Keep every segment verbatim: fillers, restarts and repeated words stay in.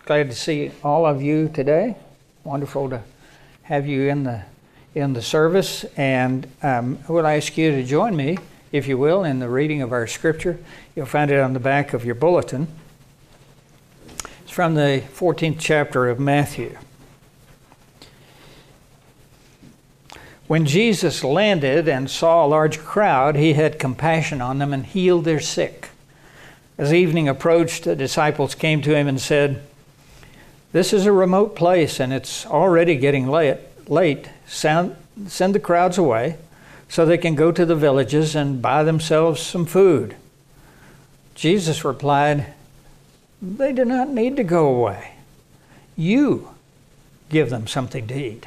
Glad to see all of you today. Wonderful to have you in the in the service, and um, I will ask you to join me, if you will, in the reading of our scripture. You'll find it on the back of your bulletin. It's from the fourteenth chapter of Matthew. When Jesus landed and saw a large crowd, he had compassion on them and healed their sick. As evening approached, the disciples came to him and said, "This is a remote place, and it's already getting late. Late. Send, send the crowds away so they can go to the villages and buy themselves some food." Jesus replied, "They do not need to go away. You give them something to eat."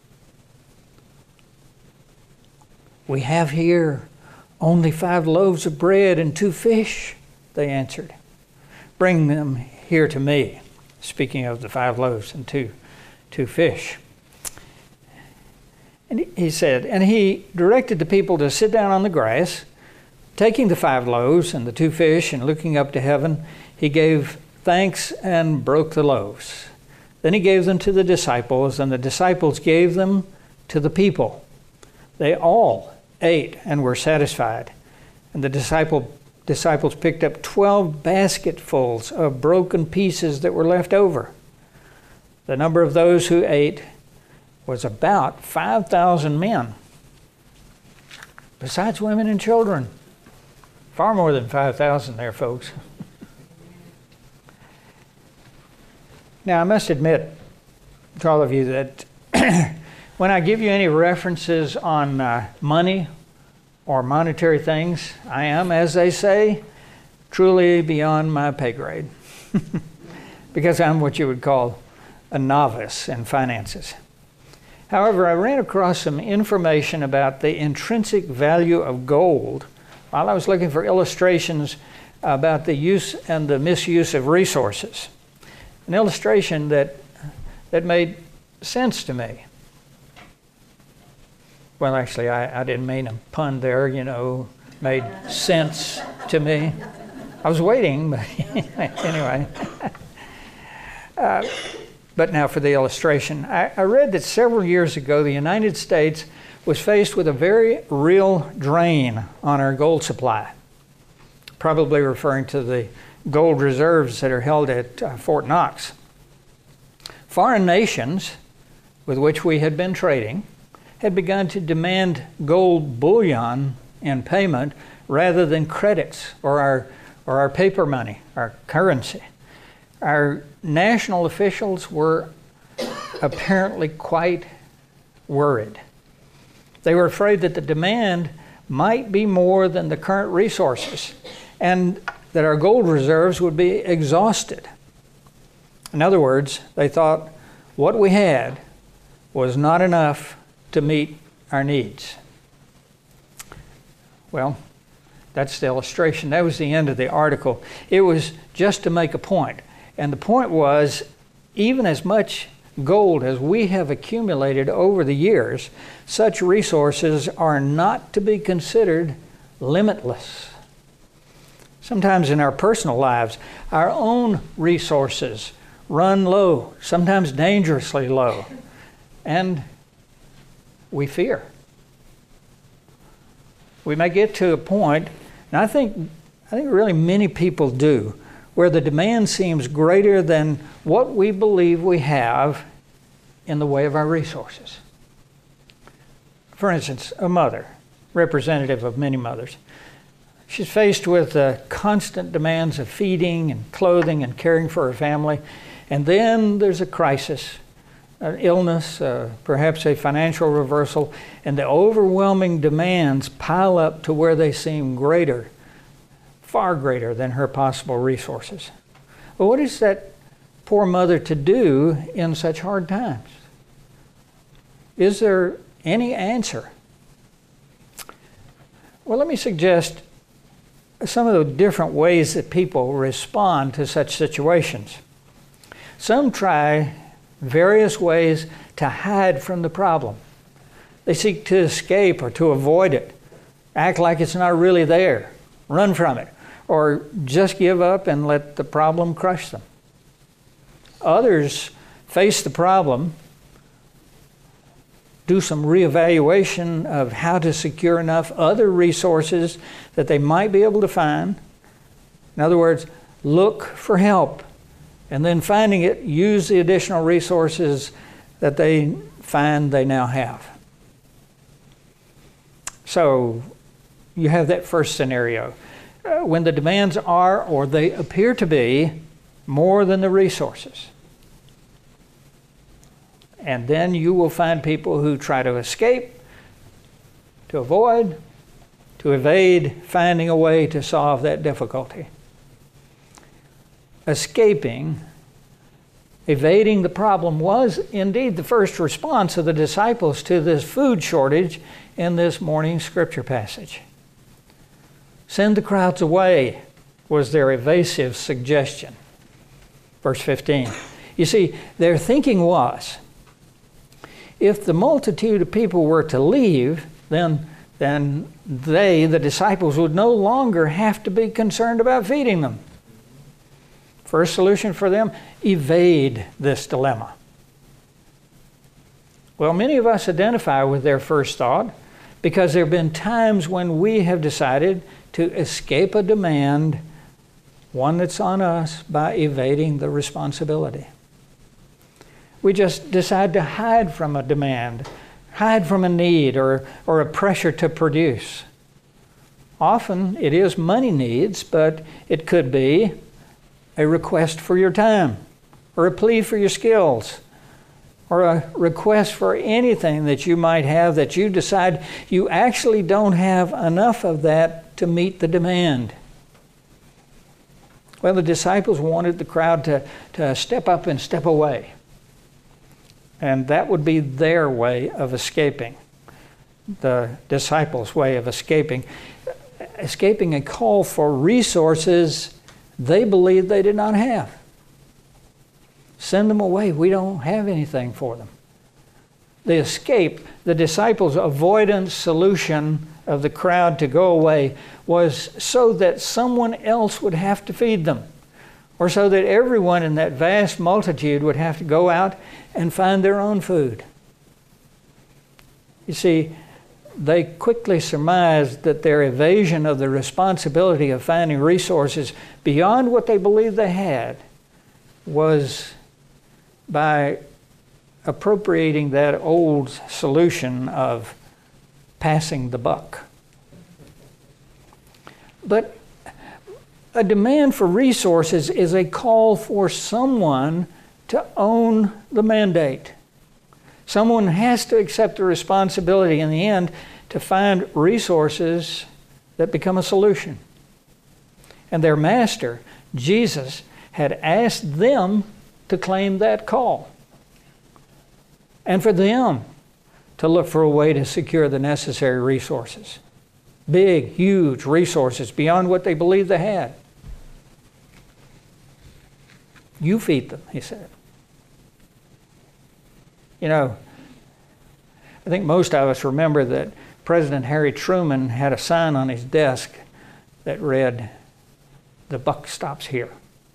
"We have here only five loaves of bread and two fish," they answered. "Bring them here to me." Speaking of the five loaves and two, two fish. And he said, and he directed the people to sit down on the grass. Taking the five loaves and the two fish and looking up to heaven, he gave thanks and broke the loaves. Then he gave them to the disciples, and the disciples gave them to the people. They all ate and were satisfied. And the disciple disciples picked up twelve basketfuls of broken pieces that were left over. The number of those who ate was about five thousand men, besides women and children. Far more than five thousand there, folks. Now, I must admit to all of you that when I give you any references on uh, money or monetary things, I am, as they say, truly beyond my pay grade. Because I'm what you would call a novice in finances. However, I ran across some information about the intrinsic value of gold while I was looking for illustrations about the use and the misuse of resources. An illustration that that made sense to me. Well, actually, I, I didn't mean a pun there, you know, made sense to me. I was waiting, but anyway. uh, but now for the illustration. I, I read that several years ago, the United States was faced with a very real drain on our gold supply, probably referring to the gold reserves that are held at uh, Fort Knox. Foreign nations with which we had been trading had begun to demand gold bullion in payment rather than credits or our or our paper money, our currency. Our national officials were apparently quite worried. They were afraid that the demand might be more than the current resources and that our gold reserves would be exhausted. In other words, they thought what we had was not enough to meet our needs. Well, that's the illustration. That was the end of the article. It was just to make a point. And the point was, even as much gold as we have accumulated over the years, such resources are not to be considered limitless. Sometimes in our personal lives, our own resources run low, sometimes dangerously low, and we fear. We may get to a point, and I think, I think really many people do, where the demand seems greater than what we believe we have in the way of our resources. For instance, a mother, representative of many mothers, she's faced with uh, constant demands of feeding and clothing and caring for her family, and then there's a crisis. An illness, uh, perhaps a financial reversal, and the overwhelming demands pile up to where they seem greater, far greater than her possible resources. Well, what is that poor mother to do in such hard times? Is there any answer? Well, let me suggest some of the different ways that people respond to such situations. Some try various ways to hide from the problem. They seek to escape or to avoid it, act like it's not really there, run from it, or just give up and let the problem crush them. Others face the problem, do some reevaluation of how to secure enough other resources that they might be able to find. In other words, look for help, and then finding it, use the additional resources that they find they now have. So you have that first scenario. Uh, when the demands are, or they appear to be, more than the resources. And then you will find people who try to escape, to avoid, to evade finding a way to solve that difficulty. Escaping, evading the problem was indeed the first response of the disciples to this food shortage in this morning scripture passage. Send the crowds away was their evasive suggestion. Verse fifteen. You see, their thinking was, if the multitude of people were to leave, then, then they, the disciples, would no longer have to be concerned about feeding them. First solution for them, evade this dilemma. Well, many of us identify with their first thought because there have been times when we have decided to escape a demand, one that's on us, by evading the responsibility. We just decide to hide from a demand, hide from a need or, or a pressure to produce. Often it is money needs, but it could be a request for your time, or a plea for your skills, or a request for anything that you might have that you decide you actually don't have enough of that to meet the demand. Well, the disciples wanted the crowd to, to step up and step away. And that would be their way of escaping, the disciples' way of escaping. Escaping a call for resources they believed they did not have. Send them away. We don't have anything for them. The escape, the disciples' avoidance solution of the crowd to go away was so that someone else would have to feed them, or so that everyone in that vast multitude would have to go out and find their own food. You see, they quickly surmised that their evasion of the responsibility of finding resources beyond what they believed they had was by appropriating that old solution of passing the buck. But a demand for resources is a call for someone to own the mandate. Someone has to accept the responsibility in the end to find resources that become a solution. And their master, Jesus, had asked them to claim that call, and for them to look for a way to secure the necessary resources. Big, huge resources beyond what they believed they had. You feed them, he said. You know, I think most of us remember that President Harry Truman had a sign on his desk that read, "The buck stops here."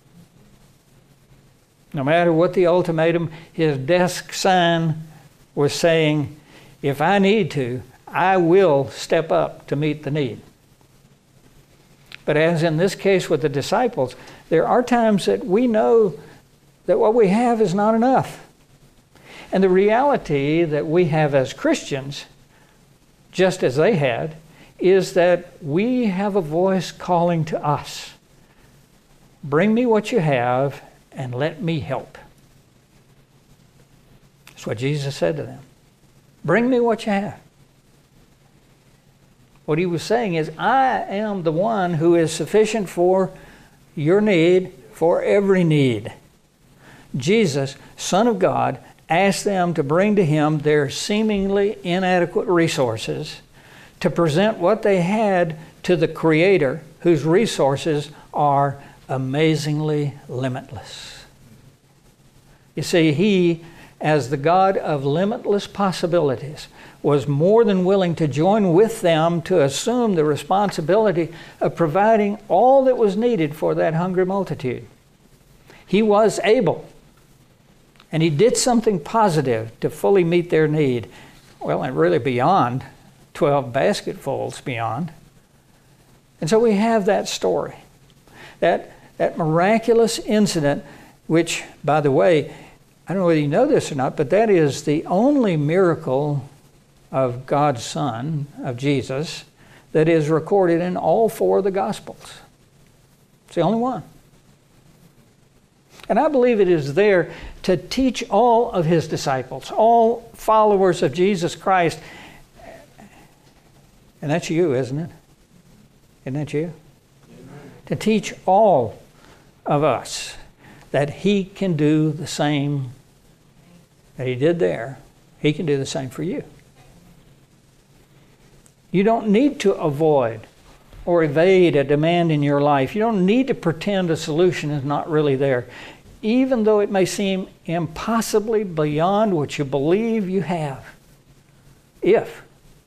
No matter what the ultimatum, his desk sign was saying, if I need to, I will step up to meet the need. But as in this case with the disciples, there are times that we know that what we have is not enough. And the reality that we have as Christians, just as they had, is that we have a voice calling to us. Bring me what you have and let me help. That's what Jesus said to them. Bring me what you have. What he was saying is, I am the one who is sufficient for your need, for every need. Jesus, Son of God, asked them to bring to him their seemingly inadequate resources, to present what they had to the Creator, whose resources are amazingly limitless. You see, he, as the God of limitless possibilities, was more than willing to join with them to assume the responsibility of providing all that was needed for that hungry multitude. He was able, And he did something positive to fully meet their need. Well, and really beyond, twelve basketfuls beyond. And so we have that story. That, that miraculous incident, which, by the way, I don't know whether you know this or not, but that is the only miracle of God's Son, of Jesus, that is recorded in all four of the Gospels. It's the only one. And I believe it is there to teach all of his disciples, all followers of Jesus Christ. And that's you, isn't it? Isn't that you? Amen. To teach all of us that he can do the same that he did there. He can do the same for you. You don't need to avoid or evade a demand in your life. You don't need to pretend a solution is not really there, even though it may seem impossibly beyond what you believe you have. If,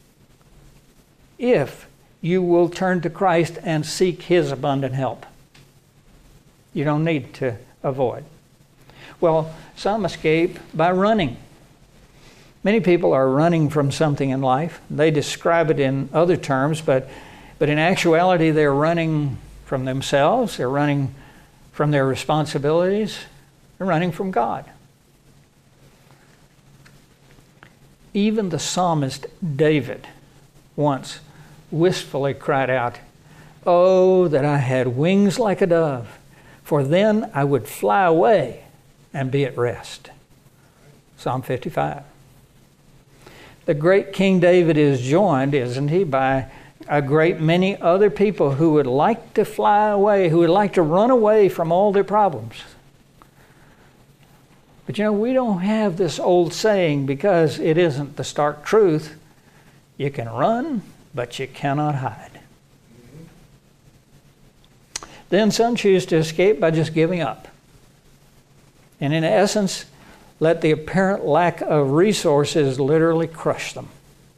if you will turn to Christ and seek his abundant help. You don't need to avoid. Well, some escape by running. Many people are running from something in life. They describe it in other terms, but, but in actuality, they're running from themselves. They're running from their responsibilities. They're running from God. Even the psalmist David once wistfully cried out, "Oh, that I had wings like a dove, for then I would fly away and be at rest." Psalm fifty-five. The great King David is joined, isn't he, by a great many other people who would like to fly away, who would like to run away from all their problems. But you know, we don't have this old saying because it isn't the stark truth. You can run, but you cannot hide. Then some choose to escape by just giving up. And in essence, let the apparent lack of resources literally crush them.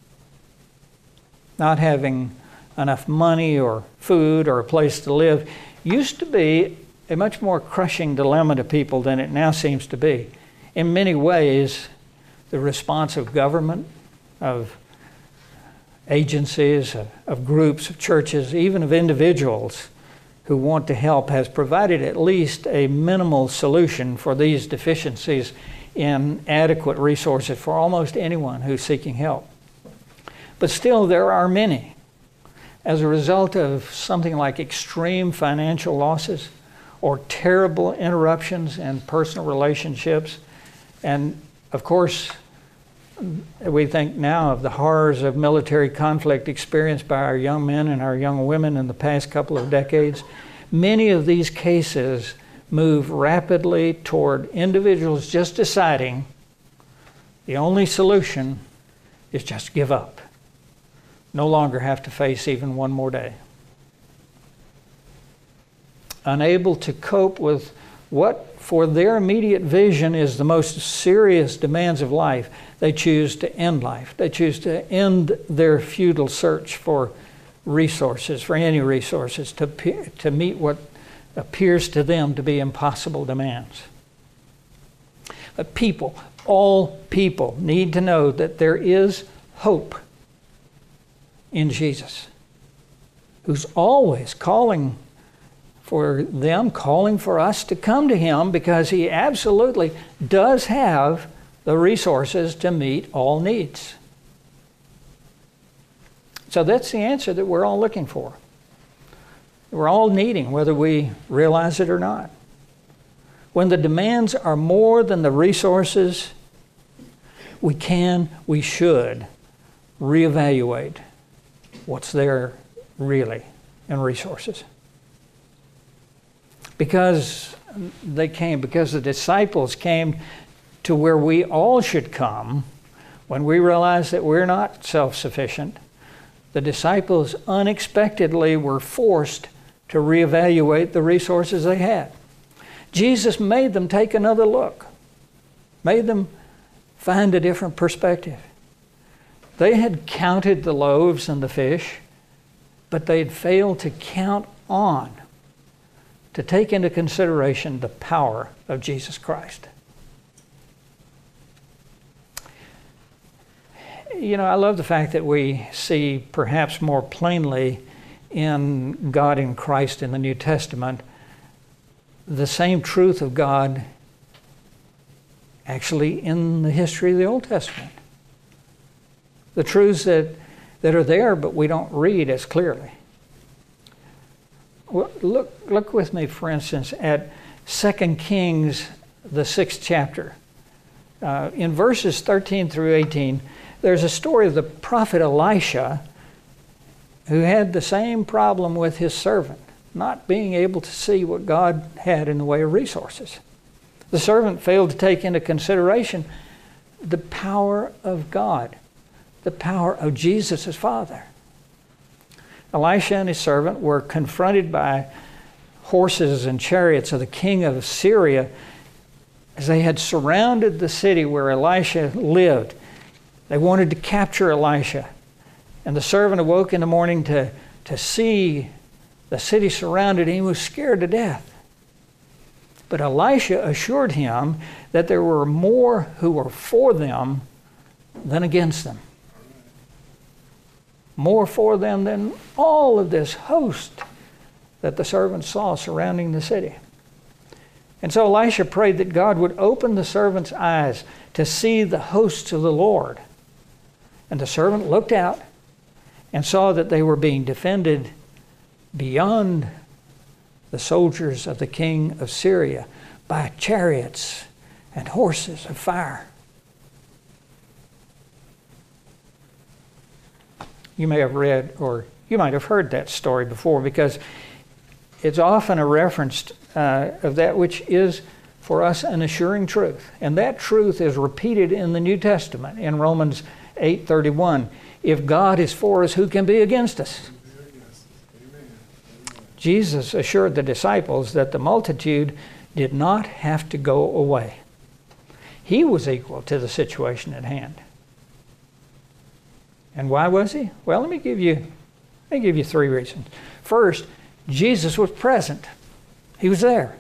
Not having enough money or food or a place to live used to be a much more crushing dilemma to people than it now seems to be. In many ways, the response of government, of agencies, of, of groups, of churches, even of individuals who want to help has provided at least a minimal solution for these deficiencies in adequate resources for almost anyone who's seeking help. But still, there are many, as a result of something like extreme financial losses or terrible interruptions in personal relationships. And of course, we think now of the horrors of military conflict experienced by our young men and our young women in the past couple of decades. Many of these cases move rapidly toward individuals just deciding the only solution is just give up. No longer have to face even one more day. Unable to cope with what for their immediate vision is the most serious demands of life, they choose to end life. They choose to end their futile search for resources, for any resources, to, to meet what appears to them to be impossible demands. But people, all people, need to know that there is hope in Jesus, who's always calling for them, calling for us to come to him, because he absolutely does have the resources to meet all needs. So that's the answer that we're all looking for. We're all needing, whether we realize it or not. When the demands are more than the resources, we can, we should reevaluate what's there really in resources. Because they came, because the disciples came to where we all should come when we realize that we're not self-sufficient. The disciples unexpectedly were forced to reevaluate the resources they had. Jesus made them take another look, made them find a different perspective. They had counted the loaves and the fish, but they had failed to count on, to take into consideration the power of Jesus Christ. you know, I love the fact that we see perhaps more plainly in God in Christ in the New Testament the same truth of God actually in the history of the Old Testament. The truths that, that are there but we don't read as clearly. Well, look, look with me, for instance, at Second Kings, the sixth chapter. Uh, in verses thirteen through eighteen, there's a story of the prophet Elisha who had the same problem with his servant, not being able to see what God had in the way of resources. The servant failed to take into consideration the power of God, the power of Jesus as Father. Elisha and his servant were confronted by horses and chariots of the king of Syria as they had surrounded the city where Elisha lived. They wanted to capture Elisha. And the servant awoke in the morning to, to see the city surrounded, and he was scared to death. But Elisha assured him that there were more who were for them than against them. More for them than all of this host that the servant saw surrounding the city. And so Elisha prayed that God would open the servant's eyes to see the hosts of the Lord. And the servant looked out and saw that they were being defended beyond the soldiers of the king of Syria by chariots and horses of fire. You may have read, or you might have heard that story before, because it's often a reference uh, of that which is for us an assuring truth. And that truth is repeated in the New Testament in Romans eight thirty-one. If God is for us, who can be against us? Jesus assured the disciples that the multitude did not have to go away. He was equal to the situation at hand. And why was he? Well, let me give you, let me give you three reasons. First, Jesus was present. He was there.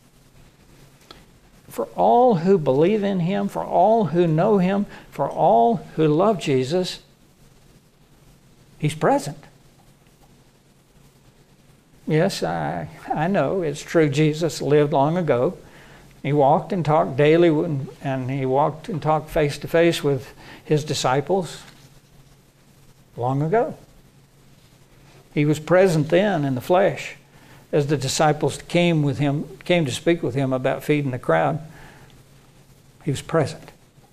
For all who believe in him, for all who know him, for all who love Jesus, he's present. Yes, I, I know it's true. Jesus lived long ago. He walked and talked daily, and he walked and talked face to face with his disciples long ago. He was present then in the flesh as the disciples came with him, came to speak with him about feeding the crowd. He was present.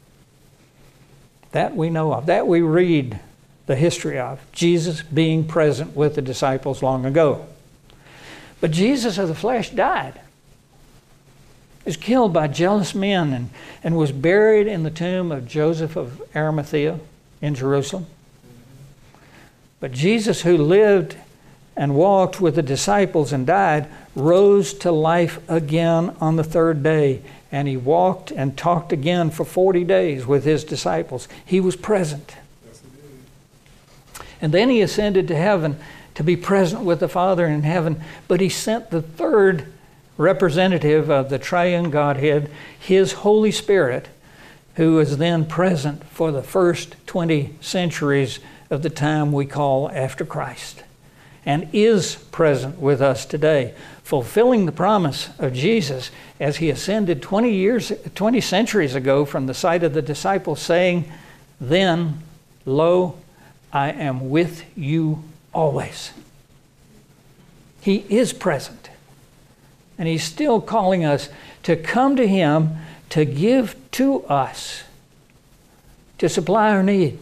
That we know of. That we read the history of. Jesus being present with the disciples long ago. But Jesus of the flesh died. He was killed by jealous men and, and was buried in the tomb of Joseph of Arimathea in Jerusalem. But Jesus, who lived and walked with the disciples and died, rose to life again on the third day. And he walked and talked again for forty days with his disciples. He was present. Yes, he did. And then he ascended to heaven to be present with the Father in heaven. But he sent the third representative of the triune Godhead, his Holy Spirit, who was then present for the first twenty centuries of the time we call after Christ, and is present with us today, fulfilling the promise of Jesus as he ascended twenty years, twenty centuries ago from the sight of the disciples, saying, "Then, lo, I am with you always." He is present, and he's still calling us to come to him to give to us, to supply our need.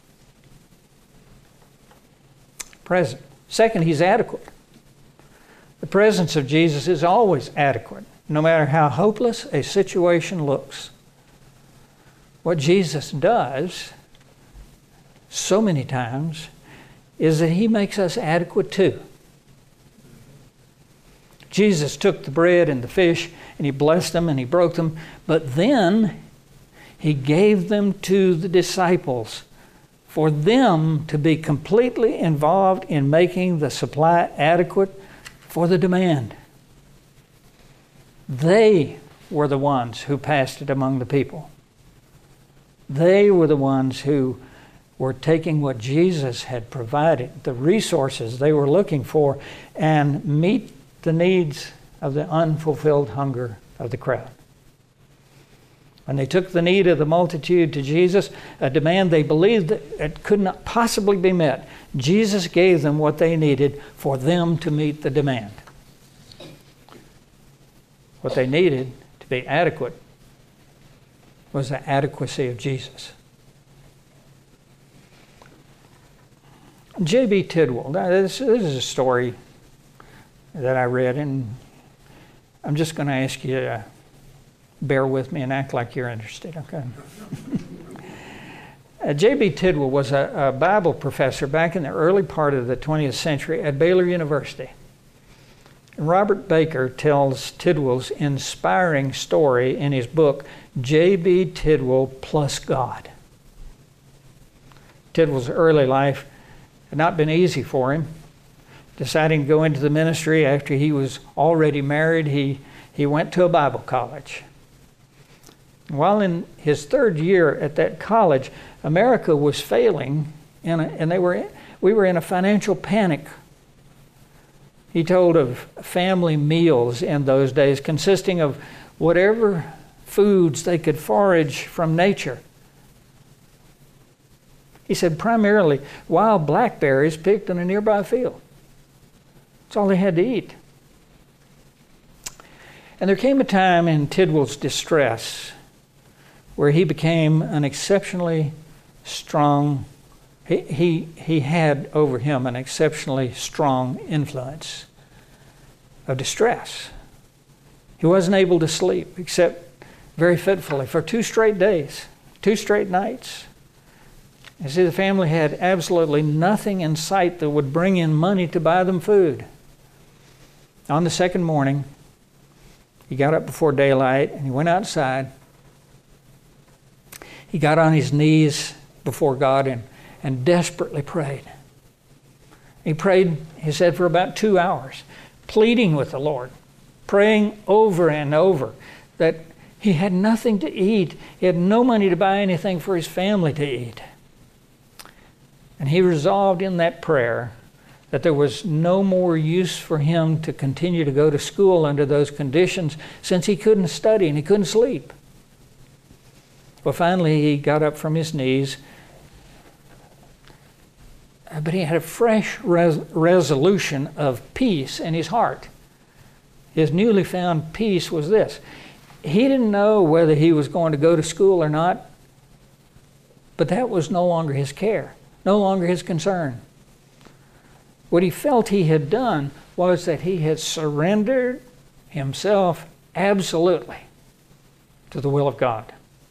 Present. Second, he's adequate. The presence of Jesus is always adequate, no matter how hopeless a situation looks. What Jesus does so many times is that he makes us adequate too. Jesus took the bread and the fish and he blessed them and he broke them, but then he gave them to the disciples for them to be completely involved in making the supply adequate for the demand. They were the ones who passed it among the people. They were the ones who were taking what Jesus had provided, the resources they were looking for, and meet the needs of the unfulfilled hunger of the crowd. When they took the need of the multitude to Jesus, a demand they believed that it could not possibly be met, Jesus gave them what they needed for them to meet the demand. What they needed to be adequate was the adequacy of Jesus. J B Tidwell, now this, this is a story that I read, and I'm just going to ask you to bear with me and act like you're interested, okay? uh, J B Tidwell was a, a Bible professor back in the early part of the twentieth century at Baylor University. And Robert Baker tells Tidwell's inspiring story in his book, J B Tidwell Plus God. Tidwell's early life had not been easy for him. Deciding to go into the ministry after he was already married, he, he went to a Bible college. While in his third year at that college, America was failing, in a, and they were we were in a financial panic. He told of family meals in those days consisting of whatever foods they could forage from nature. He said primarily wild blackberries picked in a nearby field. That's all they had to eat. And there came a time in Tidwell's distress where he became an exceptionally strong, he, he, he had over him an exceptionally strong influence of distress. He wasn't able to sleep except very fitfully for two straight days, two straight nights. You see, the family had absolutely nothing in sight that would bring in money to buy them food. On the second morning, he got up before daylight and he went outside. He got on his knees before God and, and desperately prayed. He prayed, he said, for about two hours, pleading with the Lord, praying over and over that he had nothing to eat. He had no money to buy anything for his family to eat. And he resolved in that prayer that there was no more use for him to continue to go to school under those conditions since he couldn't study and he couldn't sleep. Well, finally he got up from his knees, but he had a fresh res- resolution of peace in his heart. His newly found peace was this. He didn't know whether he was going to go to school or not, but that was no longer his care, no longer his concern. What he felt he had done was that he had surrendered himself absolutely to the will of God.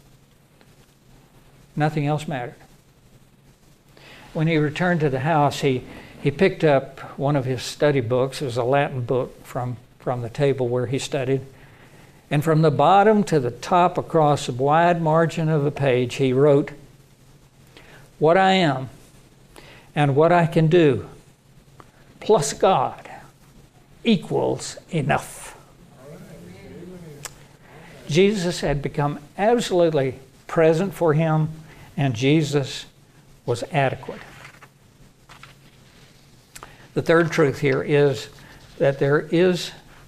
Nothing else mattered. When he returned to the house, he, he picked up one of his study books. It was a Latin book from, from the table where he studied. And from the bottom to the top across the wide margin of the page, he wrote, "What I am and what I can do plus God equals enough." Jesus had become absolutely present for him, and Jesus was adequate. The third truth here is that there is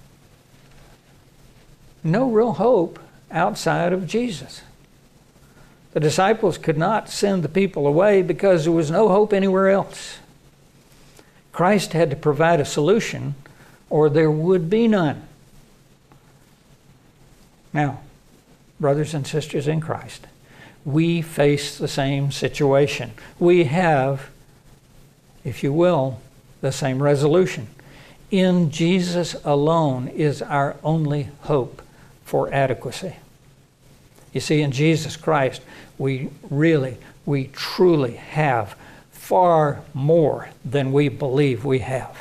no real hope outside of Jesus. The disciples could not send the people away because there was no hope anywhere else. Christ had to provide a solution, or there would be none. Now, brothers and sisters in Christ, we face the same situation. We have, if you will, the same resolution. In Jesus alone is our only hope for adequacy. You see, in Jesus Christ, we really, we truly have far more than we believe we have.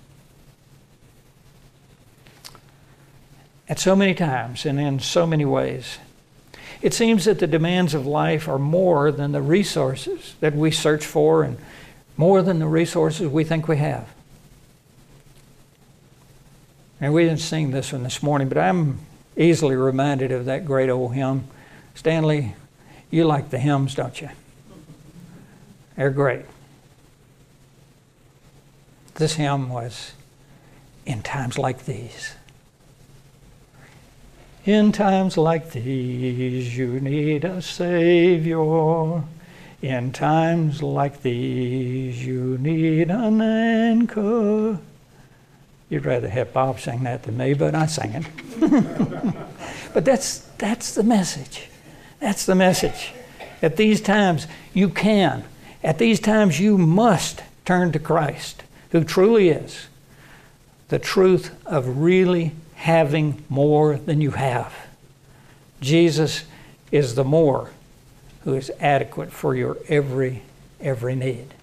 At so many times and in so many ways, it seems that the demands of life are more than the resources that we search for and more than the resources we think we have. And we didn't sing this one this morning, but I'm easily reminded of that great old hymn. Stanley, you like the hymns, don't you? They're great. This hymn was in times like these. In times like these, you need a Savior. In times like these, you need an anchor. You'd rather have Bob sing that than me, but I sang it. But that's that's the message. That's the message. At these times, you can. At these times, you must turn to Christ, who truly is the truth of really having more than you have. Jesus is the more who is adequate for your every, every need.